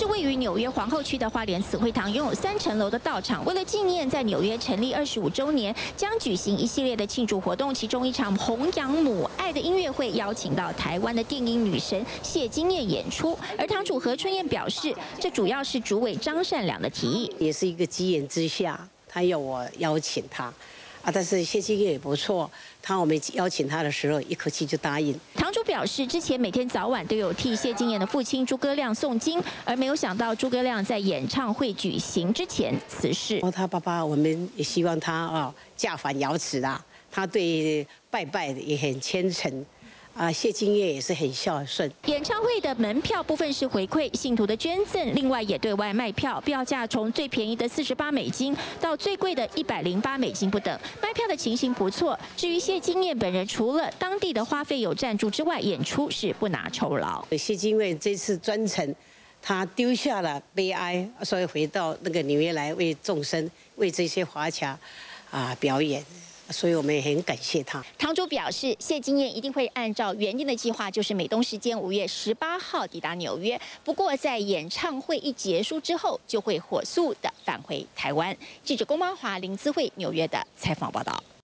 是位于纽约皇后区的花莲慈惠堂，拥有3层楼的道场。为了纪念在纽约成立25周年，将举行一系列的庆祝活动。其中一场弘扬母爱的音乐会，邀请到台湾的电影女神谢金燕演出。而堂主何春燕表示，这主要是主委张善良的提议， 也是一个机缘之下，他要我邀请他。但是谢金燕也不错，我们邀请他的时候，一口气就答应。 堂主表示，之前每天早晚都有替谢金燕的父亲诸葛亮诵经，而没有想到诸葛亮在演唱会举行之前辞世。 他爸爸，我们也希望他驾返瑶池啦。他对拜拜也很虔诚。谢金燕也是很孝顺。 演唱会的门票部分是回馈信徒的捐赠，另外也对外卖票，票价从最便宜的$48到最贵的$108不等，卖票的情形不错。至于谢金燕本人，除了当地的花费有赞助之外，演出是不拿酬劳。 谢金燕这次专程，他丢下了悲哀，所以回到那个纽约来为众生、为这些华侨表演。所以我们也很感谢他。 堂主表示，谢金燕一定会按照原定的计划，就是美东时间5月18号抵达纽约。不过，在演唱会一结束之后，就会火速的返回台湾。记者龚邦华、林姿慧纽约的采访报道。